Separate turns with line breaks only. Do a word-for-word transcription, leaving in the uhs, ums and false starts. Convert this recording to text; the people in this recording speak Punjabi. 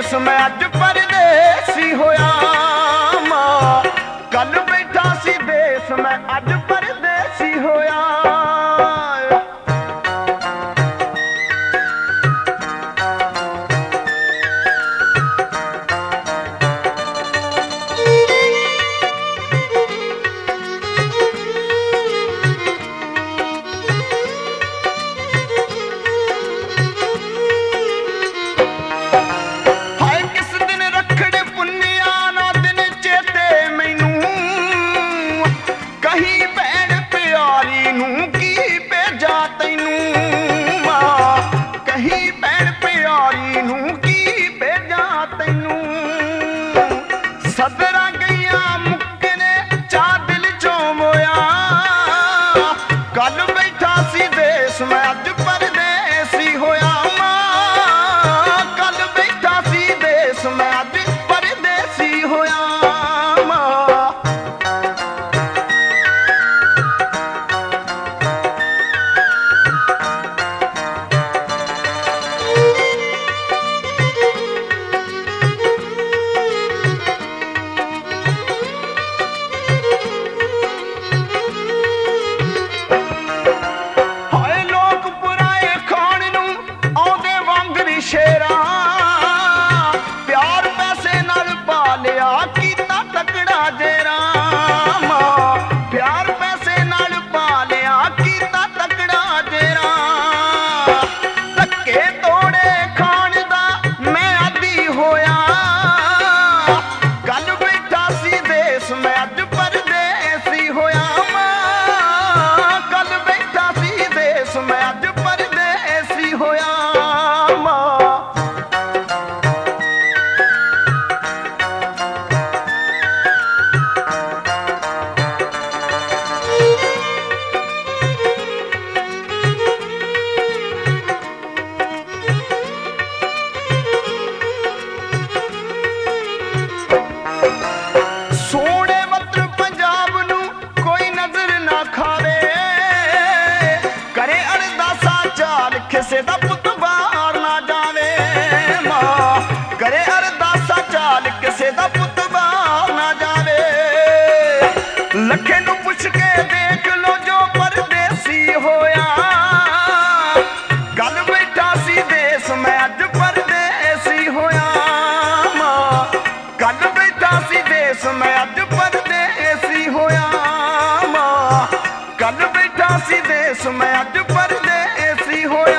ਦੇਸ ਮੈਂ ਅੱਜ ਪਰਦੇਸੀ ਹੋਇਆ ਮਾਂ। ਕੱਲ ਬੈਠਾ ਸੀ ਦੇਸ ਮੈਂ ਅੱਜ ਪਰਦੇਸੀ ਹੋਇਆ। ਸਦਰਾਂ ਗਈਆਂ ਮੁੱਕੇ ਨੇ ਚਾਹ ਦਿਲ ਚੋਂ ਮੋਇਆ। ਕੱਲ ਬੈਠਾ ਸੀ ਦੇਸ ਮੈਂ ਅੱਜ ਪਰਦੇਸੀ ਹੋਇਆ ਮਾਂ। ਕੱਲ ਬੈਠਾ ਸੀ ਦੇਸ ਮੈਂ ਅੱਜ ਪਰਦੇਸੀ ਹੋਇਆ ਮਾਂ। ਪਿਆਰ ਪੈਸੇ ਨਾਲ ਪਾਲਿਆ ਕੀਤਾ ਤਕੜਾ ਜੇਰਾ ਮਾਂ। ਪਿਆਰ ਪੈਸੇ ਨਾਲ ਪਾਲਿਆ ਕੀਤਾ ਤਕੜਾ ਜੇਰਾ। ਧੱਕੇ ਤੋੜੇ ਖਾਣ ਦਾ ਮੈਂ ਆਦੀ ਹੋਇਆ। ਕੱਲ ਬੈਠਾ ਸੀ ਦੇਸ ਮੈਂ ਅੱਜ ਪਰਦੇਸੀ ਹੋਇਆ ਮਾਂ। ਕੱਲ ਬੈਠਾ ਸੀ ਦੇਸ ਮੈਂ ਅੱਜ ਪਰਦੇਸੀ ਹੋਇਆ। ਸੋਹਣੇ ਵਤਨ ਪੰਜਾਬ ਨੂੰ ਕੋਈ ਨਜ਼ਰ ਨਾ ਖਾਵੇ। ਕਰੇ ਅਰਦਾਸਾਂ ਚਾਲ ਕਿਸੇ ਦਾ ਪੁੱਤ ਬਾਹਰ ਨਾ ਜਾਵੇ ਮਾਂ। ਕਰੇ ਅਰਦਾਸਾਂ ਚਾਲ ਕਿਸੇ ਦਾ ਪੁੱਤ ਬਾਹਰ ਨਾ ਜਾਵੇ। ਲੱਖੇ ਨੂੰ ਪੁੱਛ ਕੇ ਦੇਖ ਲੋ ਜੋ ਪਰਦੇਸੀ ਹੋਇਆ। ਕੱਲ ਬੈਠਾ ਸੀ ਦੇਸ ਮੈਂ ਅੱਜ ਪਰਦੇਸੀ ਹੋਇਆ ਮਾਂ। ਕੱਲ ਬੈਠਾ ਸੀ ਦੇਸ ਮੈਂ ਅੱਜ ਪਰਦੇਸੀ ਹੋਇਆ ਮਾਂ। ਕੱਲ ਬੈਠਾ ਸੀ ਦੇਸ ਮੈਂ ਅੱਜ ਪਰਦੇਸੀ ਹੋਇਆ।